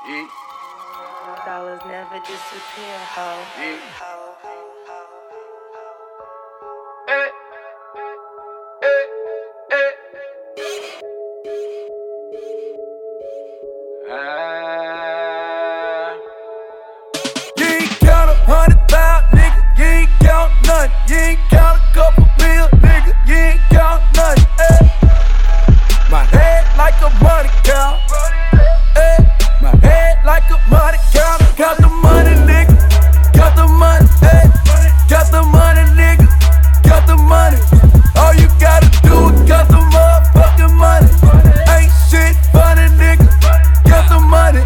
Yeah. Dollars never disappear, ho. Yeah. Eh, eh, eh. You ain't count 100,000, nigga. You ain't count none. You ain't count a couple mil, nigga. You ain't count none. My head like a money count. My head like a money count. Count the money, nigga. Count the money, count the money, nigga. Count the money. All you gotta do is count the motherfucking money. Ain't shit funny, nigga. Count the money.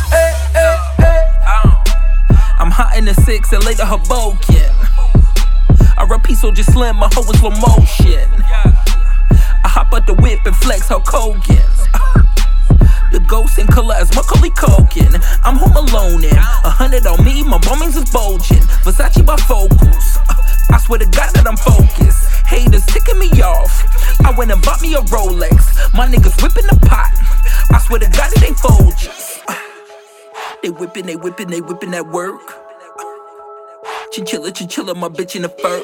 I'm hot in the 6 and later Hoboken. R.I.P. Soldier Slim, my hoe in slow motion. I hop out the whip and flex Hulk Hogan. The ghost in color as Macaulay Culkin. I'm home alone and 100 on me, my bombings is bulging. Versace bifocals. I swear to God that I'm focused. Haters ticking me off. I went and bought me a Rolex. My niggas whipping the pot. I swear to God it ain't Folgers. They whipping that work. Chinchilla, my bitch in the fur.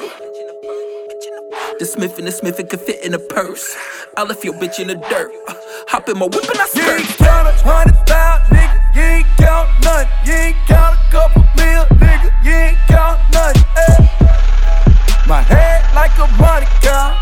The Smith could fit in a purse. I left your bitch in the dirt. Hop in my whip and I skirt. You ain't count 100,000, nigga. You ain't count none. You ain't count a couple mil, nigga. You ain't count none. My head like a money count.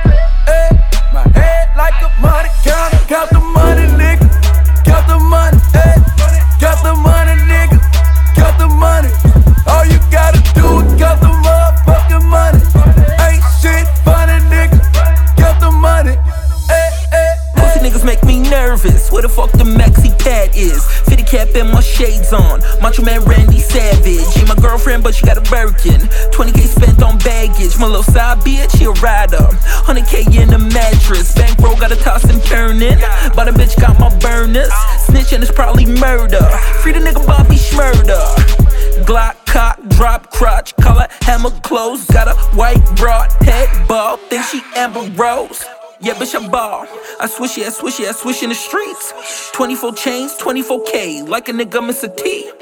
My head like a money count. Count the money, nigga. Count the money. Count the money, nigga. Count the money. All you gotta do is count the motherfucking money. Ain't shit funny, nigga. Count the money. Pussy niggas make me nervous. Where the fuck the maxi pad is? 50 cap and my shades on. Macho Man Randy Savage. Ain't my girlfriend, but she got a Birkin. 20K spent on baggage. My little side bitch, she a rider. 100K in the mattress. Bankroll got a toss and turning. But a bitch got my burners. Snitching is probably murder. Free the nigga Bobby Schmurder. Glock, cock, drop, crotch, collar, hammer, clothes. Got a white broad head ball. Think she Amber Rose. Yeah, bitch, I ball. I swish in the streets. 24 chains, 24K. Like a nigga Mr. T.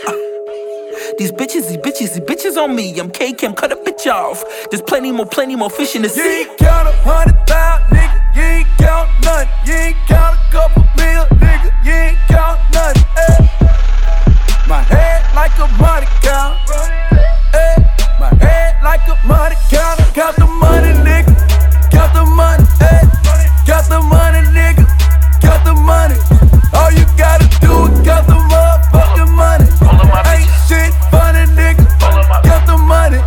These bitches on me. I'm K-Cam, cut a bitch off. There's plenty more fish in the sea. You ain't count 100,000, nigga. You ain't count none. You ain't count a couple mil, nigga. You ain't count none. My head like a money count. My head like a money count. Count the money, nigga. Count the money. Count the money, nigga. Count the money. All you gotta do is count the motherfucking money. Ain't shit funny, nigga. Count the money.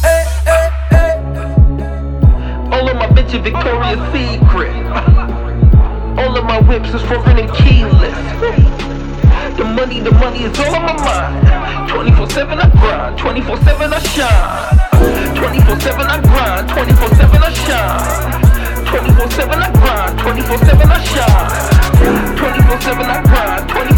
All of my bitches Victoria's Secret. All of my whips is foreign and keyless. The money is all on my mind. 24/7 I grind, 24/7 I shine. 24/7 I grind, 24/7 I shine. 24/7 I grind, 24/7 I shine. 24/7 I grind, 24/7